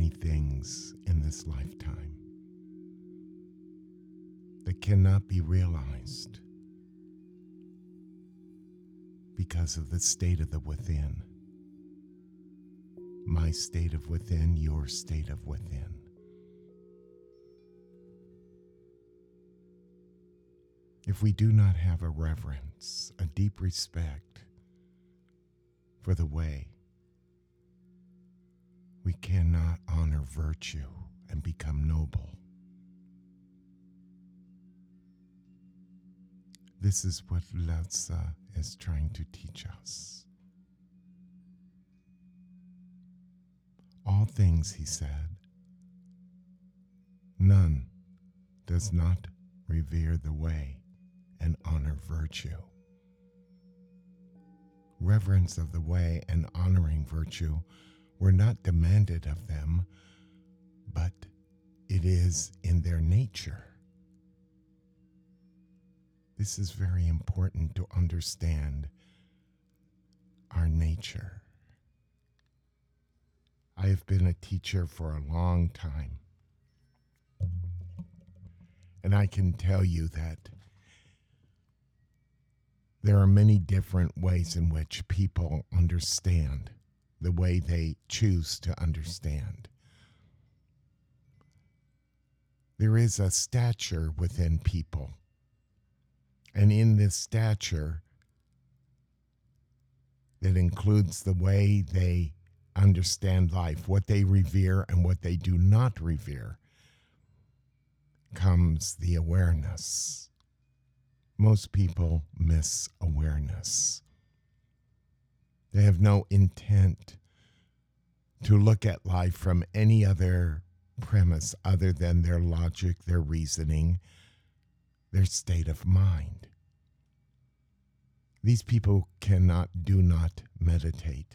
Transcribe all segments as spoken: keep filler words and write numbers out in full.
many things in this lifetime that cannot be realized because of the state of the within. My state of within, your state of within. If we do not have a reverence, a deep respect for the way, we cannot honor virtue and become noble. This is what Lao Tzu is trying to teach us. All things, he said, none does not revere the way and honor virtue. Reverence of the way and honoring virtue were not demanded of them, but it is in their nature. This is very important to understand our nature. I have been a teacher for a long time, and I can tell you that there are many different ways in which people understand the way they choose to understand. There is a stature within people, and in this stature that includes the way they understand life, what they revere and what they do not revere, comes the awareness. Most people miss awareness. They have no intent to look at life from any other premise other than their logic, their reasoning, their state of mind. These people cannot, do not meditate.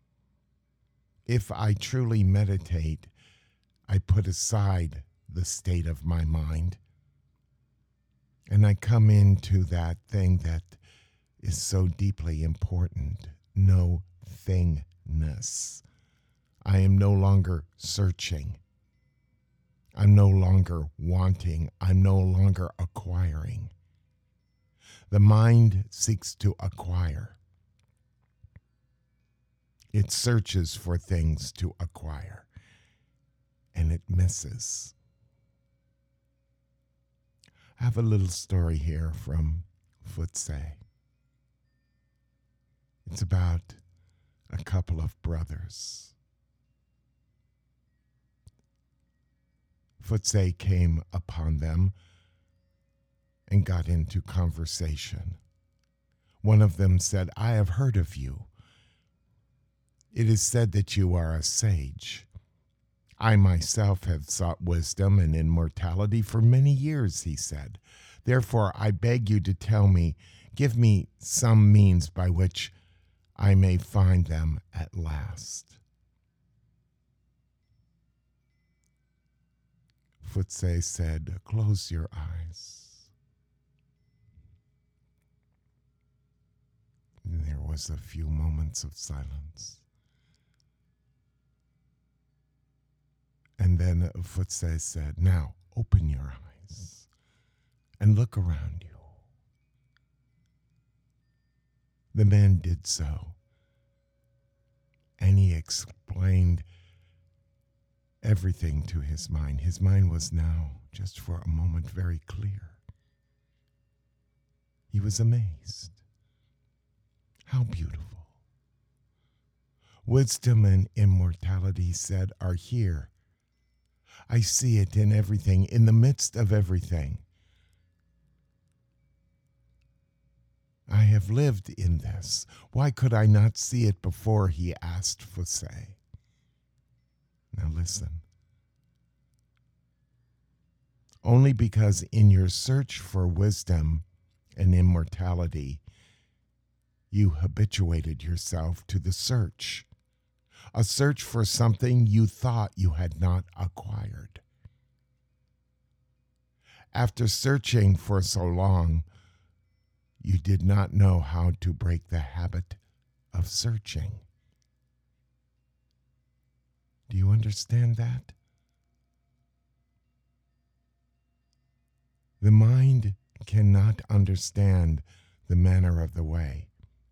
If I truly meditate, I put aside the state of my mind and I come into that thing that is so deeply important, no thingness. I am no longer searching. I'm no longer wanting. I'm no longer acquiring. The mind seeks to acquire. It searches for things to acquire, and it misses. I have a little story here from Futse. It's about a couple of brothers. Futse came upon them and got into conversation. One of them said, "I have heard of you. It is said that you are a sage. I myself have sought wisdom and immortality for many years," he said. "Therefore, I beg you to tell me, give me some means by which I may find them at last." Futse said, "Close your eyes." And there was a few moments of silence. And then Futse said, "Now open your eyes and look around you." The man did so, and he explained everything to his mind. His mind was now, just for a moment, very clear. He was amazed. How beautiful. Wisdom and immortality, he said, are here. I see it in everything, in the midst of everything. I have lived in this. Why could I not see it before? He asked Futse. Now listen. Only because in your search for wisdom and immortality, you habituated yourself to the search. A search for something you thought you had not acquired. After searching for so long, you did not know how to break the habit of searching. Do you understand that? The mind cannot understand the manner of the way.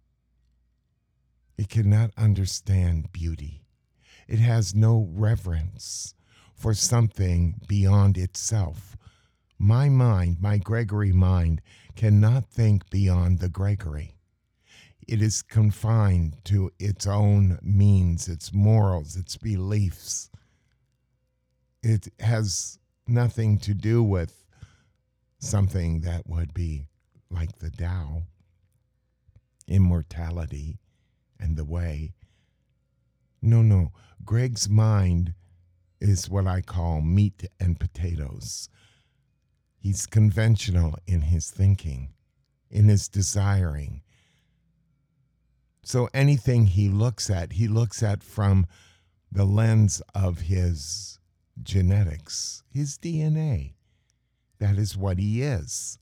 It cannot understand beauty. It has no reverence for something beyond itself. My mind, my Gregory mind, cannot think beyond the Gregory. It is confined to its own means, its morals, its beliefs. It has nothing to do with something that would be like the Tao, immortality, and the way. No, no. Greg's mind is what I call meat and potatoes. He's conventional in his thinking, in his desiring. So anything he looks at, he looks at from the lens of his genetics, his D N A. That is what he is.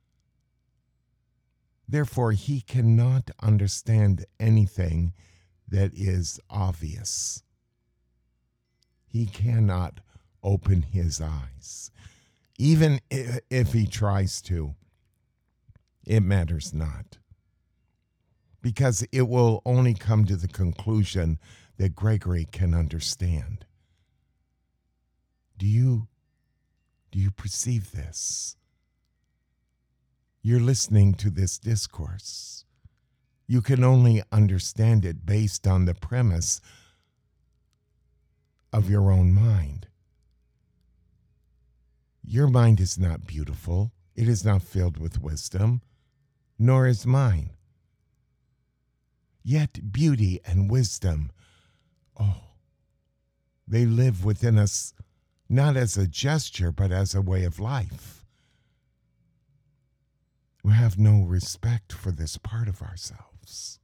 Therefore, he cannot understand anything that is obvious. He cannot open his eyes. Even if he tries to, it matters not. Because it will only come to the conclusion that Gregory can understand. Do you, do you perceive this? You're listening to this discourse. You can only understand it based on the premise of your own mind. Your mind is not beautiful. It is not filled with wisdom, nor is mine. Yet beauty and wisdom, oh, they live within us not as a gesture, but as a way of life. We have no respect for this part of ourselves.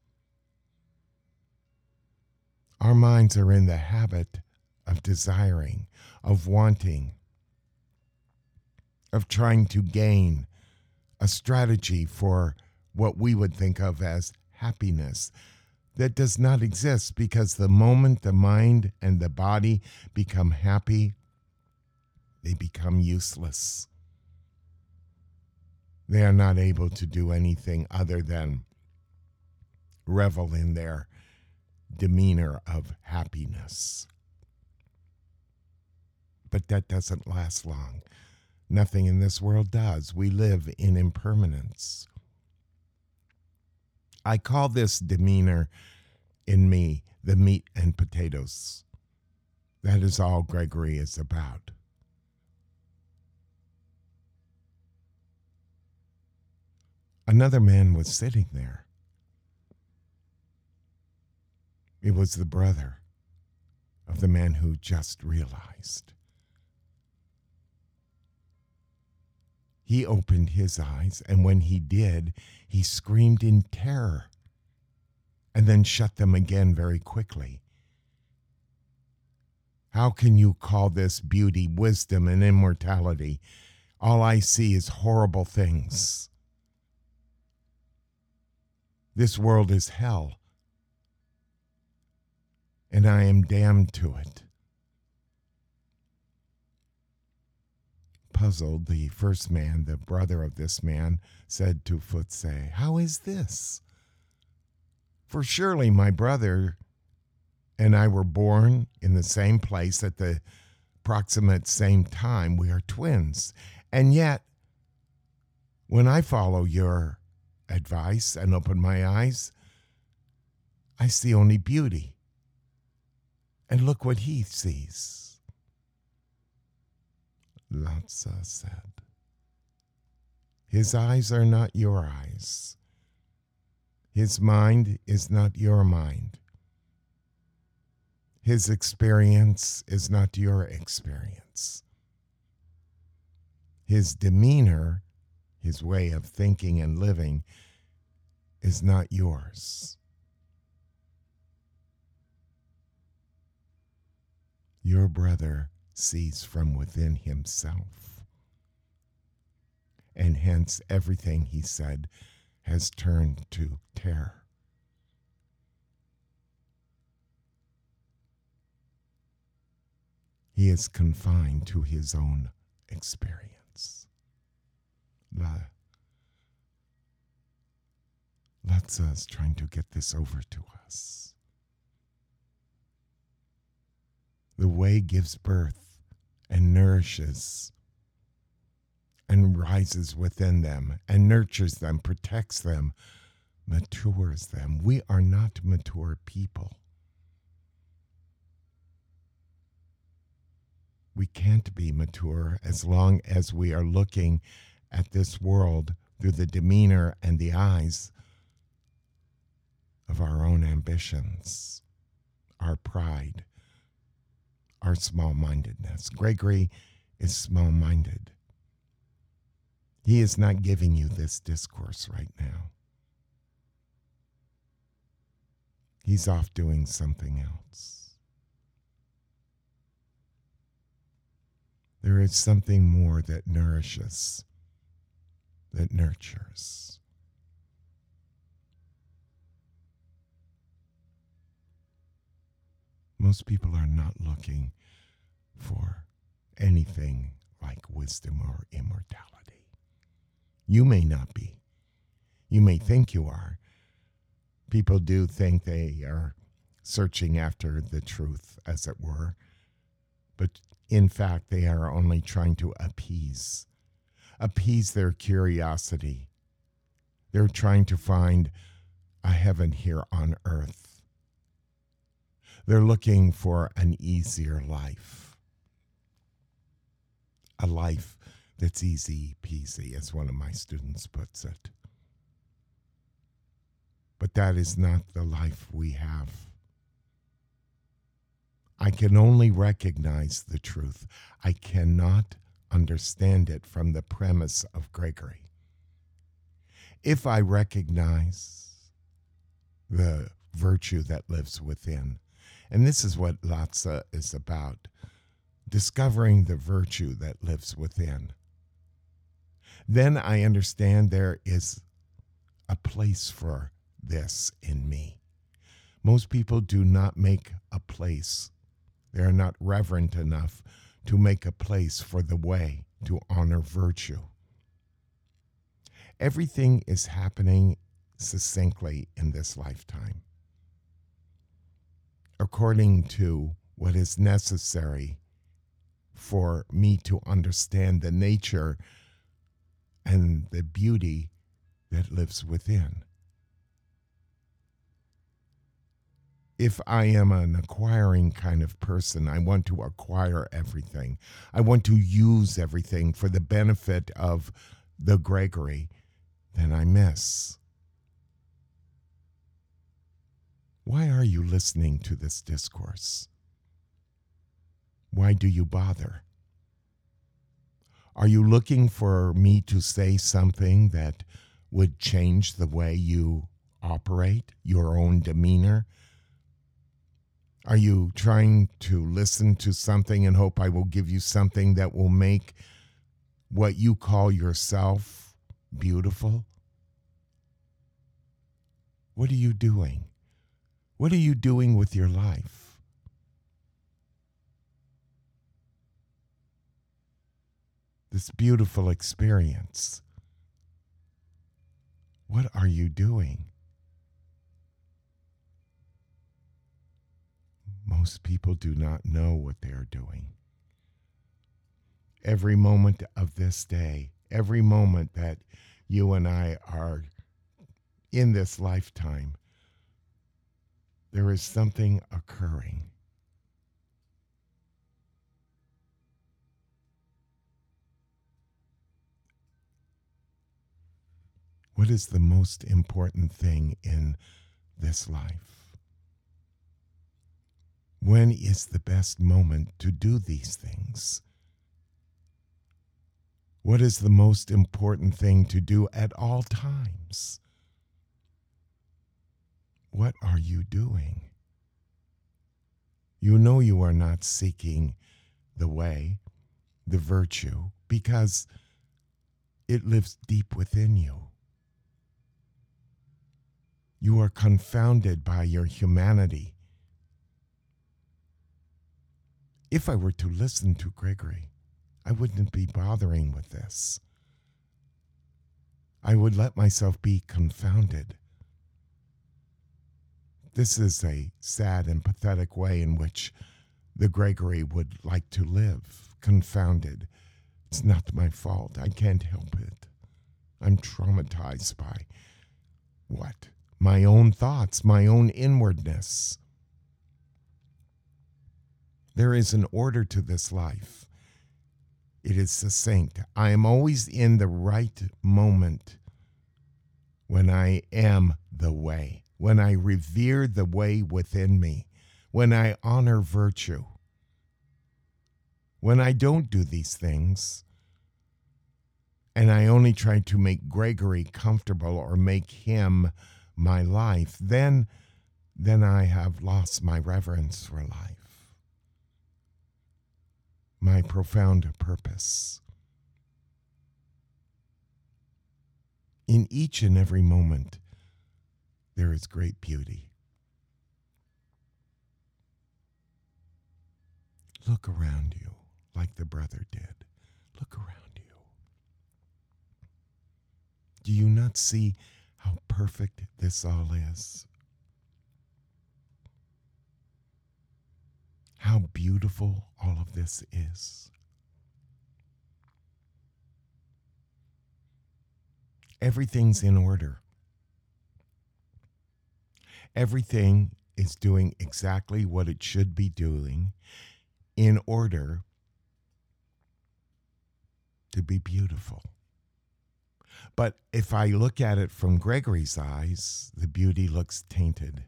Our minds are in the habit of desiring, of wanting, of trying to gain a strategy for what we would think of as happiness that does not exist, because the moment the mind and the body become happy, they become useless. They are not able to do anything other than revel in their demeanor of happiness. But that doesn't last long. Nothing in this world does. We live in impermanence. I call this demeanor in me the meat and potatoes. That is all Gregory is about. Another man was sitting there. It was the brother of the man who just realized. He opened his eyes, and when he did, he screamed in terror and then shut them again very quickly. How can you call this beauty, wisdom, and immortality? All I see is horrible things. This world is hell, and I am damned to it. Puzzled, the first man, the brother of this man, said to Futse, "How is this? For surely my brother and I were born in the same place at the approximate same time. We are twins. And yet, when I follow your advice and open my eyes, I see only beauty. And look what he sees." Lhasa said, "His eyes are not your eyes. His mind is not your mind. His experience is not your experience. His demeanor, his way of thinking and living, is not yours. Your brother sees from within himself, and hence everything he said has turned to terror. He is confined to his own experience. La, let's us trying to get this over to us. The way gives birth and nourishes and rises within them and nurtures them, protects them, matures them. We are not mature people. We can't be mature as long as we are looking at this world through the demeanor and the eyes of our own ambitions, our pride, our small-mindedness. Gregory is small-minded. He is not giving you this discourse right now. He's off doing something else. There is something more that nourishes, that nurtures. Most people are not looking for anything like wisdom or immortality. You may not be. You may think you are. People do think they are searching after the truth, as it were. But in fact, they are only trying to appease, appease their curiosity. They're trying to find a heaven here on earth. They're looking for an easier life, a life that's easy peasy, as one of my students puts it. But that is not the life we have. I can only recognize the truth. I cannot understand it from the premise of Gregory. If I recognize the virtue that lives within, and this is what Lhasa is about, discovering the virtue that lives within, then I understand there is a place for this in me. Most people do not make a place. They are not reverent enough to make a place for the way to honor virtue. Everything is happening succinctly in this lifetime, according to what is necessary for me to understand the nature and the beauty that lives within. If I am an acquiring kind of person, I want to acquire everything. I want to use everything for the benefit of the Gregory, then I miss. Why are you listening to this discourse? Why do you bother? Are you looking for me to say something that would change the way you operate, your own demeanor? Are you trying to listen to something and hope I will give you something that will make what you call yourself beautiful? What are you doing? What are you doing with your life? This beautiful experience. What are you doing? Most people do not know what they are doing. Every moment of this day, every moment that you and I are in this lifetime, there is something occurring. What is the most important thing in this life? When is the best moment to do these things? What is the most important thing to do at all times? What are you doing? You know you are not seeking the way, the virtue, because it lives deep within you. You are confounded by your humanity. If I were to listen to Gregory, I wouldn't be bothering with this. I would let myself be confounded. This is a sad and pathetic way in which the Gregory would like to live, confounded. It's not my fault. I can't help it. I'm traumatized by what? My own thoughts, my own inwardness. There is an order to this life. It is succinct. I am always in the right moment when I am the way, when I revere the way within me, when I honor virtue. When I don't do these things, and I only try to make Gregory comfortable or make him my life, then, then I have lost my reverence for life. My profound purpose. In each and every moment, there is great beauty. Look around you like the brother did. Look around you. Do you not see how perfect this all is? How beautiful all of this is. Everything's in order. Everything is doing exactly what it should be doing in order to be beautiful. But if I look at it from Gregory's eyes, the beauty looks tainted.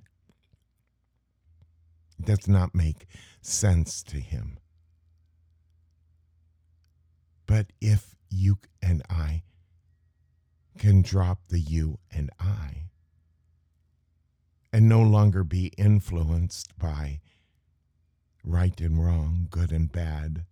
It does not make sense to him. But if you and I can drop the you and I and no longer be influenced by right and wrong, good and bad,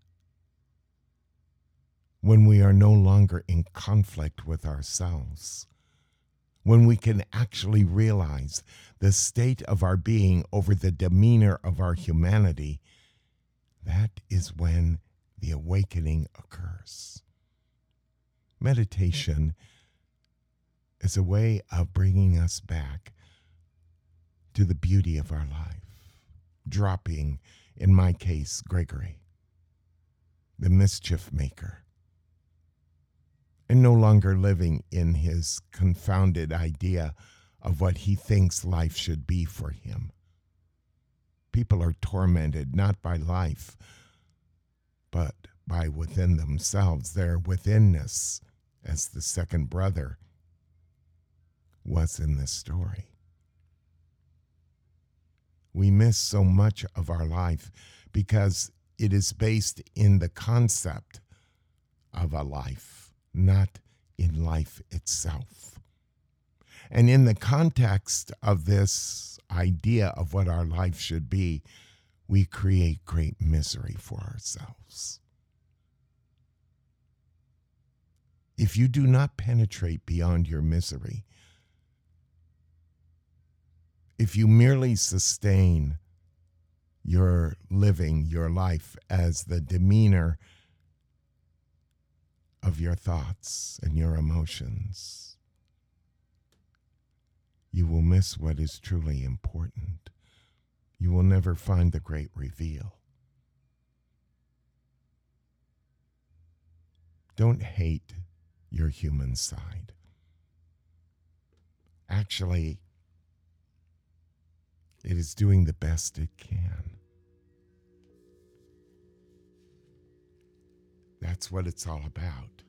when we are no longer in conflict with ourselves, when we can actually realize the state of our being over the demeanor of our humanity, that is when the awakening occurs. Meditation is a way of bringing us back to the beauty of our life, dropping, in my case, Gregory, the mischief maker, and no longer living in his confounded idea of what he thinks life should be for him. People are tormented not by life, but by within themselves, their withinness, as the second brother was in this story. We miss so much of our life because it is based in the concept of a life, not in life itself. And in the context of this idea of what our life should be, we create great misery for ourselves. If you do not penetrate beyond your misery, if you merely sustain your living, your life as the demeanor of your thoughts and your emotions, you will miss what is truly important. You will never find the great reveal. Don't hate your human side. Actually, it is doing the best it can. That's what it's all about.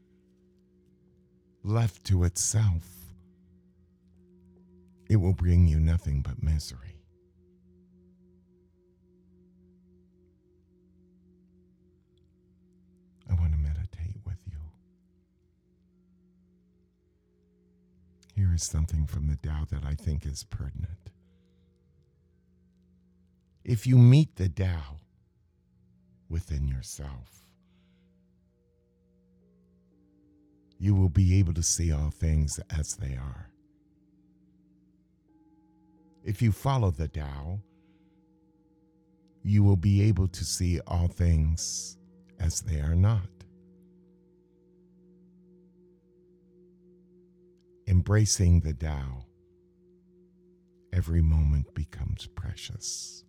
Left to itself, it will bring you nothing but misery. I want to meditate with you. Here is something from the Tao that I think is pertinent. If you meet the Tao within yourself, you will be able to see all things as they are. If you follow the Tao, you will be able to see all things as they are not. Embracing the Tao, every moment becomes precious.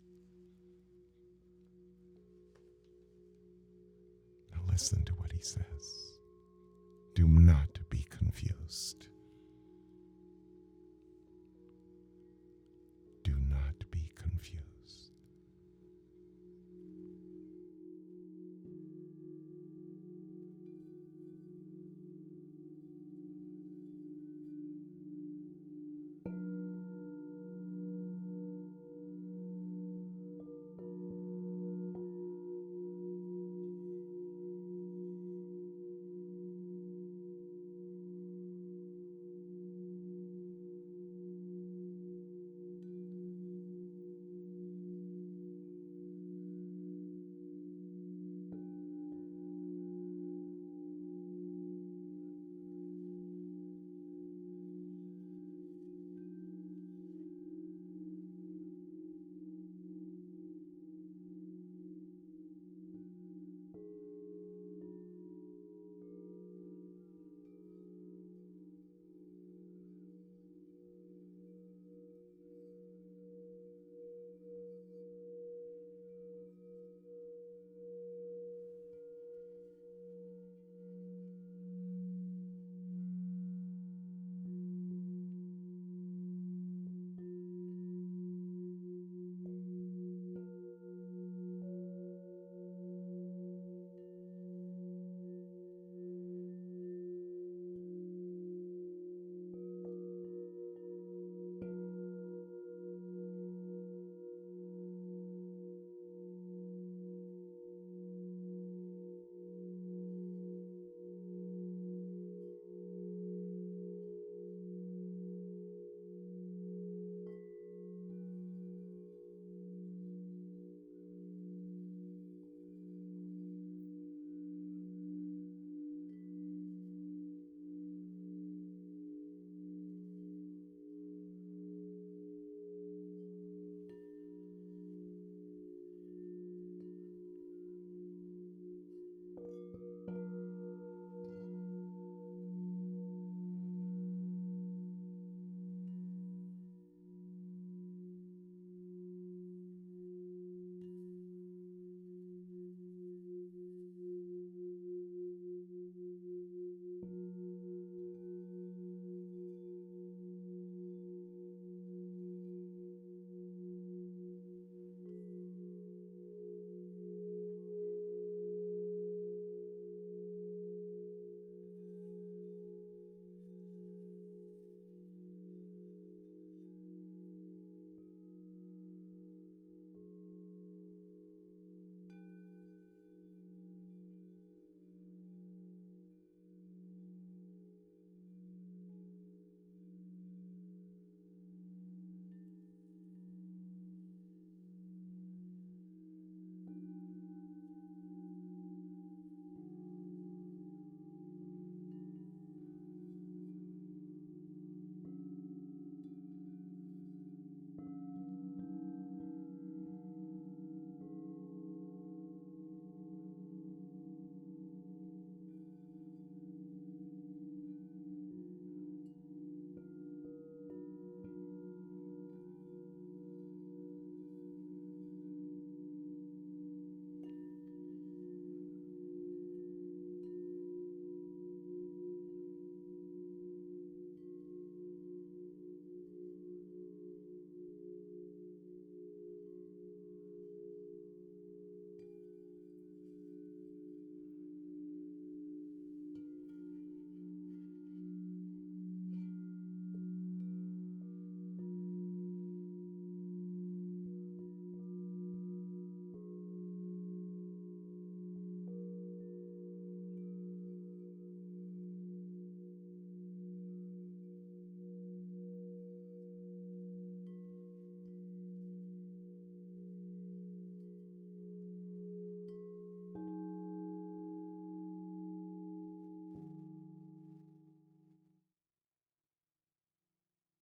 Now listen to what he says. Do not be confused.